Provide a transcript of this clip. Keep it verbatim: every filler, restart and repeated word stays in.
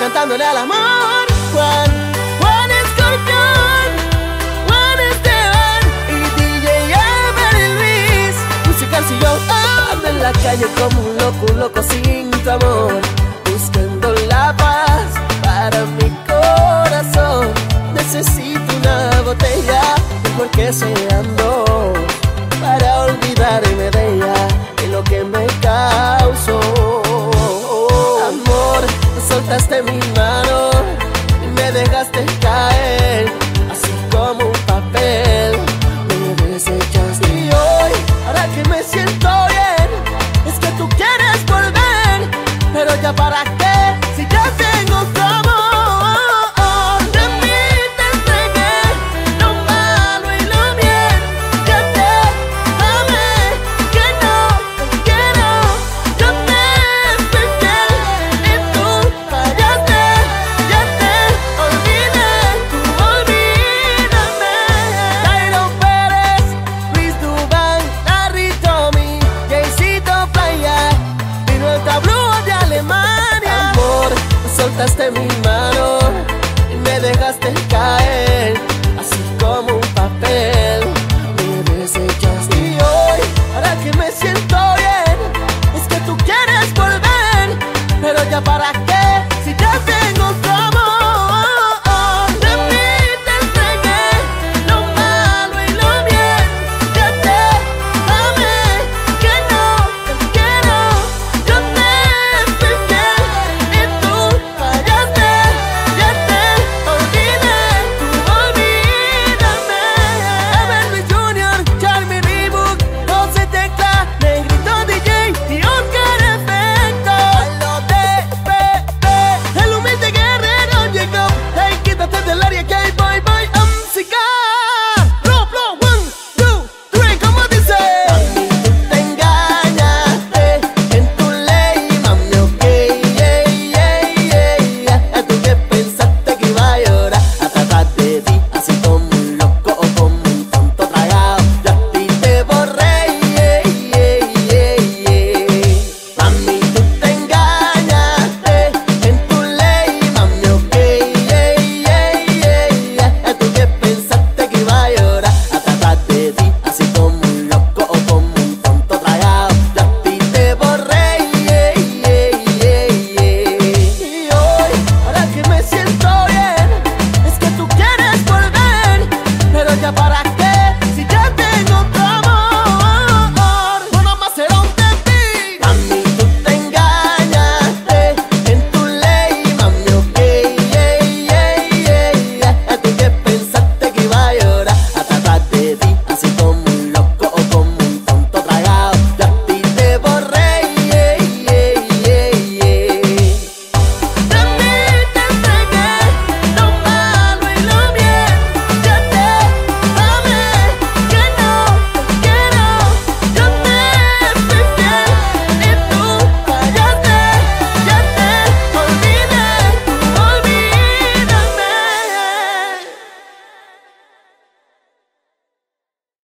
cantándole al amor. Juan, Juan Escorpión, Juan Esteban y D J Emery Luis. Musical si yo ando en la calle como un loco, un loco sin tu amor, buscando la paz para mi corazón. Necesito una botella, porque se anda